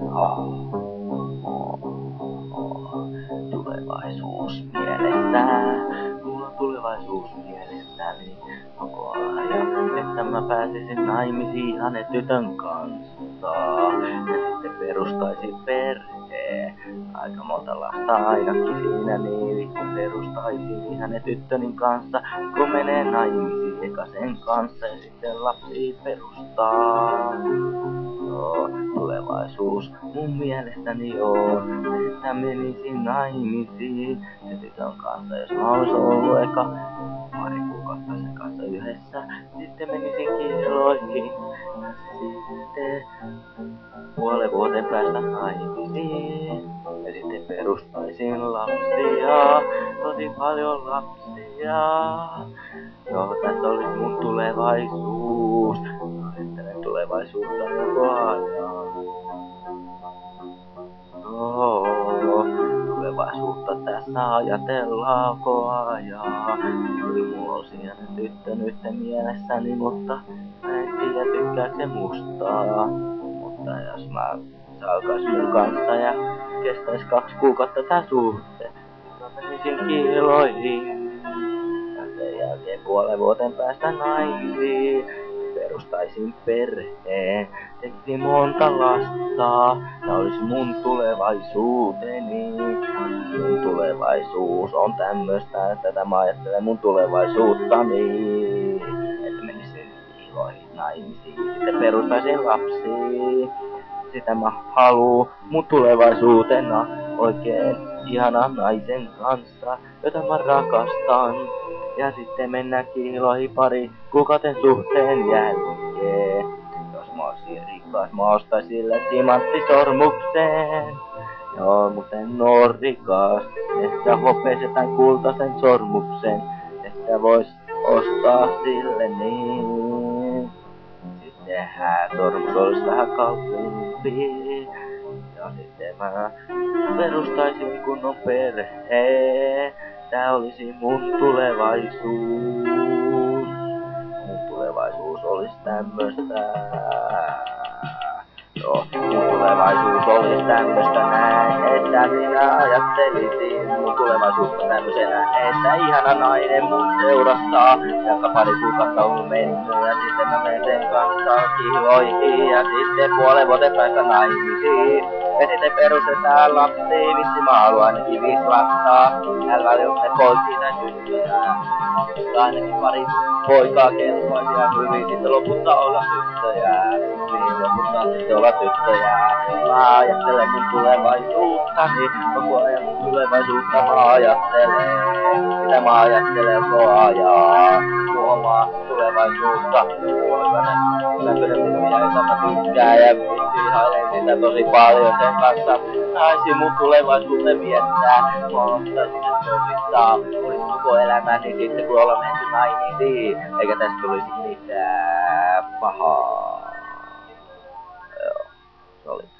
Tulevaisuus mielessä, mulla on tulevaisuus mielessäni koko ajan, että mä pääsisin naimisiin hänen tytön kanssa. Ja sitten perustaisin perheen, aika monta lasta ainakin siinä niin, kun perustaisin hänen tyttönin kanssa, kun menee naimisiin eka sen kanssa ja sitten lapsi perustaa. Tulevaisuus mun mielestäni on, että menisin naimisiin se tytön kanssa, jos mä olis ollut eka pari kuukautta sen kanssa yhdessä. Sitten menisin kiiloihin ja sitten puolen vuoden päästä naimisiin. Ja sitten perustaisin lapsia, tosi paljon lapsia. Joo, tässä olisi mun tulevaisuus. Ajattelen tulevaisuutta koko ajan. Tulevaisuutta tässä ajatellaan koko ajan. Kyllä mulla on siinä tyttö nytten mielessäni, mutta mä en tiedä tykkääkö se mustaa. Mutta jos mä alkais mun kanssa ja kestäis 2 kuukautta tää suhte, mä menisin kiiloihin. Ja sen jälkeen puolen vuoden päästä naimisiin. Perustaisin perheen, tekisin monta lasta, ja olisi mun tulevaisuuteni. Mun tulevaisuus on tämmöstä, tätä mä ajattelen mun tulevaisuuttani. Että menisin kiiloihin naimisiin, sitten perustaisin lapsia. Sitä mä haluun mun tulevaisuutena oikein ihanan naisen kanssa, jota mä rakastan. Ja sitten mennään kiiloihin pari kuukauden suhteen jälkeen. Jos mä olisin rikas, mä ostaisin sille timanttisormuksen. Joo, mut en oo rikas. Ehkä hopeisen tai kultaisen sormuksen. Ehkä vois ostaa sille niin. Sitten hääsormus olis vähän kalliimpi. Ja sitten mä perustaisin kunnon perheen. Tää olisi mun tulevaisuus. Mun tulevaisuus olis tämmöstä. Joo, mun tulevaisuus olis tämmöstä näin, että minä ajattelisin mun tulevaisuutta tämmösenä, että ihana nainen mun seurastaa, joka pari kuukautta on mennyt ja sitten mä menen sen kanssa kiiloihin ja sitten puolen vuoden päästä naimisiin. Ja sitten perustetaan lapsi, vitsi mä haluan ainakin 5 lasta, älä jos ne poikia tai tyttöjä. Ainakin pari poikaa kelpoisia hyvin, sitten lopulta olla tyttöjä. Niin lopulta sitten olla tyttöjä. Mä ajattelen mun tulevaisuuttani, koko ajan mun tulevaisuutta mä ajattelen. Sitä mä ajattelen koko ajan. Mun omaa tulevaisuutta. Näköinen muija, jota mä tykkään ja ihailen sitä tosi paljon sen kanssa. Saisin mun tulevaisuuden viettää. Mä ottaisin sen tosissaan. Olis koko elämäni sitten kun ollaan menty naimisiin. Eikä tästä tulisi mitään pahaa. Joo, se oli